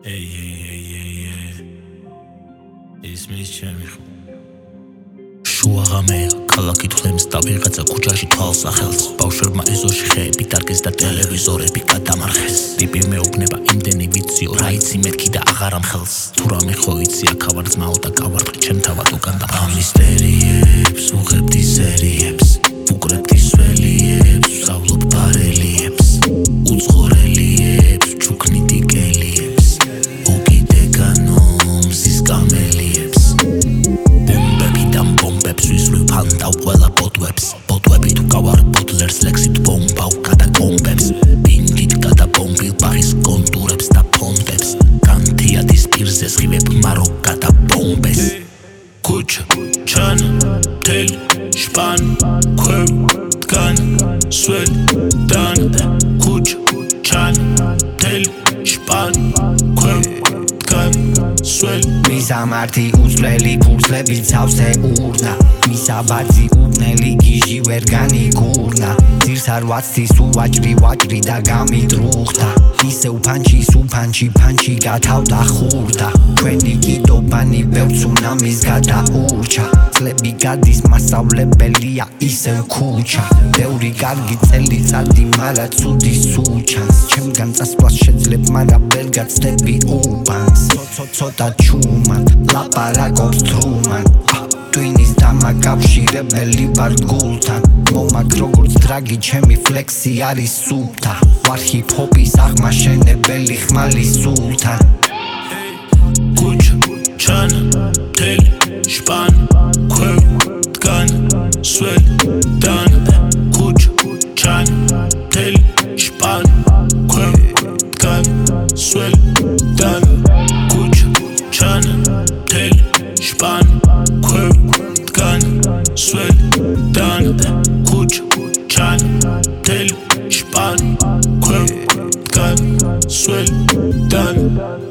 ისმის ჩემი შუა ღამეა ქალაქი თვლემს და ვიღაცა ქუჩაში თვალს ახელს ბავშვებმა ეზოში ხეები დარგეს და ტელევიზორები გადამარხეს ტიპი მეუბნება იმდენი ვიციო რა იცი მეთქი და აღარ ამხელს თუ რამე ხო იცი აქ ავარ ძმაო და გავარდყი ჩემ თავად უკან და მისტერიებს უღებდი სერიებს უკრებდი სველიებს ვსავლობ ბარელიებს უცხორელიებს ჩუქნიდი კელიებს უკიდე განომზის კამელიებს ფანდავ ყველა ბოტვები თუ გავარ ბოტლერს ლექსით ბომბავ გადაკომბებს ბინდით გადაბომბილ ბაღის კონტურებს და ფონდებს განთიადის პირზე სხივებ მარო გადაბომბეს ქუჩა ჩანა თელი შპან ქვევ დგან სველი დან ქუჩა ჩანა თელი შპან ქვევ დგან სველი მისამართი უცვლელი ფურცლები ცავზე ურნა მისაბაძი უბნელი გიჟი ვერ განიგურნა ძირს არ ვაცდის უვაჭრი და გამიტრუხდა ისევ ფანჩი გათავდა ხურდა ჩვენი კიდობანი ბევრ ცუნამის გადაურჩა წლები გადის მასწავლებელია ისევ ქუჩა ბევრი კარგი წელიწადი მარა ცუდი სუჩანს ჩემგან წასვლას შეძლებ მარა ვერ გაცდები უბანს ცოტა ჩუმად ლაპარაკობს თრუმან ტვინის დამაკავშირებელი ვარ გულთან მომაკ როგორც დრაგი ჩემი ფლექსი არის სუფთა ვარ ჰიპ-ჰოპის აღმაშენებელი ხმალი სულთან ქუჩა ჩანა თელი შპან ქვევ დგან სველი დან ქუჩა ჩანა თელი შპან ქვევ დგან სველი დან ქუჩა ჩანა თელი შპან ქვევ დგან სველი დან ქუჩა ჩანა თელი შპან ქვევ დგან სველი დან